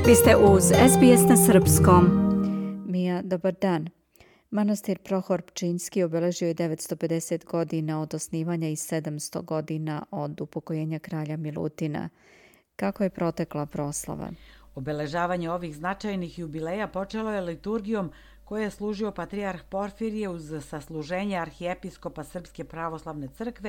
Vi ste uz SBS na srpskom. Mija, dobar dan. Manastir Prohor Pčinjski obeležio je 950 godina od osnivanja i 700 godina od upokojenja kralja Milutina. Kako je protekla proslava? Obeležavanje ovih značajnih jubileja počelo je liturgijom koje je služio patrijarh Porfirije uz sasluženje arhijepiskopa Srpske pravoslavne crkve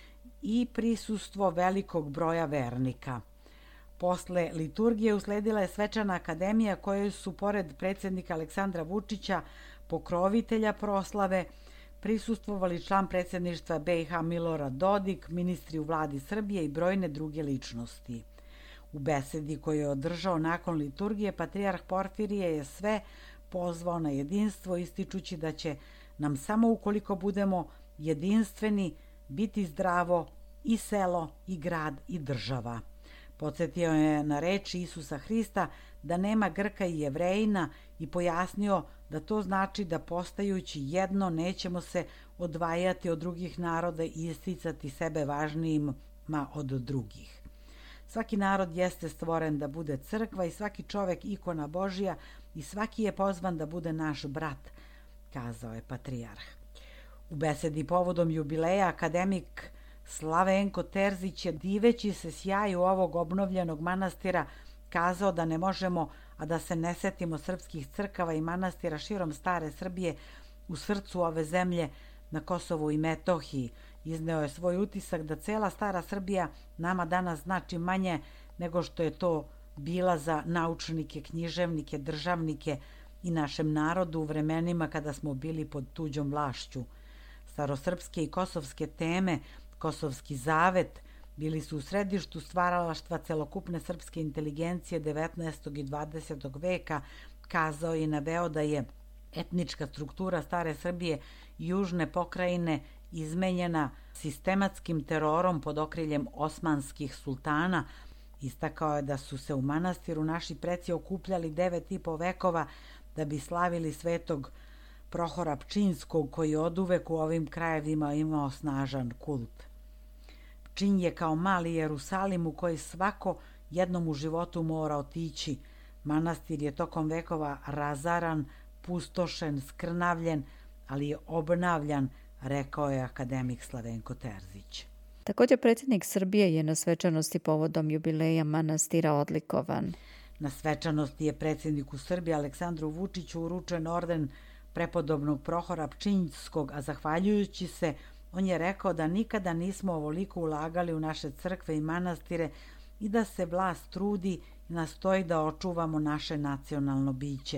i prisustvo velikog broja vernika. Posle liturgije usledila je svečana akademija kojoj su, pored predsjednika Aleksandra Vučića, pokrovitelja proslave, prisustvovali član predsjedništva BiH Milorad Dodik, ministri u vladi Srbije i brojne druge ličnosti. U besedi koju je održao nakon liturgije, patrijarh Porfirije je sve pozvao na jedinstvo, ističući da će nam samo ukoliko budemo jedinstveni biti zdravo i selo, i grad, i država. Podsjetio je na reči Isusa Hrista da nema Grka i Jevrejina i pojasnio da to znači da postajući jedno nećemo se odvajati od drugih naroda i isticati sebe važnijima od drugih. Svaki narod jeste stvoren da bude crkva i svaki čovek ikona Božija i svaki je pozvan da bude naš brat, kazao je patrijarh. U besedi povodom jubileja akademik Slavenko Terzić je, diveći se sjaju ovog obnovljenog manastira, kazao da ne možemo, a da se ne setimo srpskih crkava i manastira širom stare Srbije u srcu ove zemlje na Kosovu i Metohiji. Izneo je svoj utisak da cela stara Srbija nama danas znači manje nego što je to bila za naučnike, književnike, državnike i našem narodu u vremenima kada smo bili pod tuđom vlašću. Starosrpske i kosovske teme, Kosovski zavet, bili su u središtu stvaralaštva celokupne srpske inteligencije 19. i 20. veka, kazao i naveo da je etnička struktura stare Srbije i južne pokrajine izmenjena sistematskim terorom pod okriljem osmanskih sultana. Istakao je da su se u manastiru naši preci okupljali 9,5 vekova da bi slavili svetog Prohora Pčinjskog, koji je oduvek u ovim krajevima imao snažan kult. Pčinj je kao mali Jerusalim u koji svako jednom u životu mora otići. Manastir je tokom vekova razaran, pustošen, skrnavljen, ali je obnavljan, rekao je akademik Slavenko Terzić. Također predsjednik Srbije je na svečanosti povodom jubileja manastira odlikovan. Na svečanosti je predsjedniku Srbije Aleksandru Vučiću uručen orden prepodobnog Prohora Pčinjskog, a zahvaljujući se, on je rekao da nikada nismo ovoliko ulagali u naše crkve i manastire i da se vlast trudi i nastoji da očuvamo naše nacionalno biće.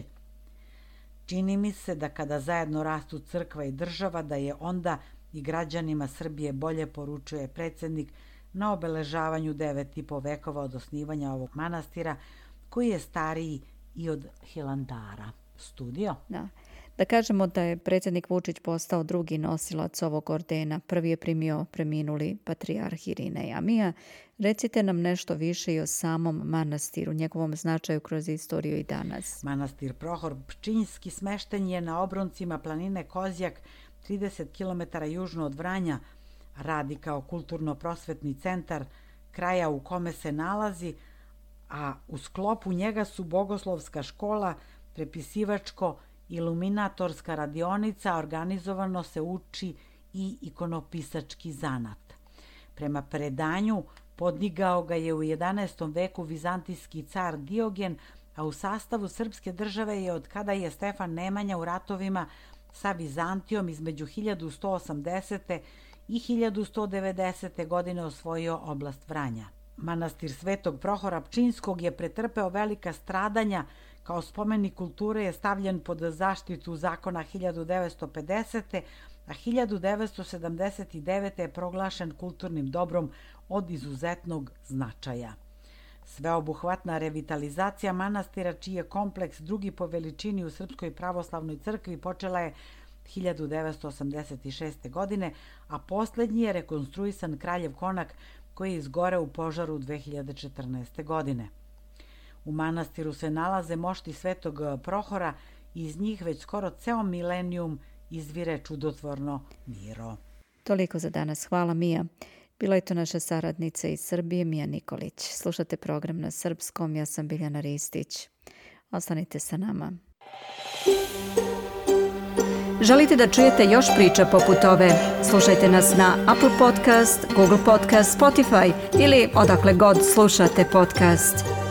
Čini mi se da kada zajedno rastu crkva i država, da je onda i građanima Srbije bolje, poručuje predsjednik na obeležavanju 9,5 vekova od osnivanja ovog manastira, koji je stariji i od Hilandara. Studio? Da kažemo da je predsjednik Vučić postao drugi nosilac ovog ordena. Prvi je primio preminuli patrijarh Irinej. A Mija, recite nam nešto više i o samom manastiru, njegovom značaju kroz istoriju i danas. Manastir Prohor Pčinjski smešten je na obroncima planine Kozjak, 30 km južno od Vranja, radi kao kulturno-prosvetni centar kraja u kome se nalazi, a u sklopu njega su bogoslovska škola, prepisivačko iluminatorska radionica, organizovano se uči i ikonopisački zanat. Prema predanju, podigao ga je u 11. veku vizantijski car Diogen, a u sastavu srpske države je od kada je Stefan Nemanja u ratovima sa Vizantijom između 1180. i 1190. godine osvojio oblast Vranja. Manastir Svetog Prohora Pčinjskog je pretrpeo velika stradanja. Kao spomenik kulture je stavljen pod zaštitu zakona 1950. a 1979. je proglašen kulturnim dobrom od izuzetnog značaja. Sveobuhvatna revitalizacija manastira, čiji je kompleks drugi po veličini u Srpskoj pravoslavnoj crkvi, počela je 1986. godine, a posljednji je rekonstruisan Kraljev konak koji je izgoreo u požaru 2014. godine. U manastiru se nalaze mošti Svetog Prohora i iz njih već skoro ceo milenijum izvire čudotvorno miro. Toliko za danas. Hvala, Mija. Bila je to naša saradnica iz Srbije, Mija Nikolić. Slušate program na srpskom, ja sam Biljana Ristić. Ostanite sa nama. Želite da čujete još priča poput ove? Slušajte nas na Apple Podcast, Google Podcast, Spotify ili odakle god slušate podcast.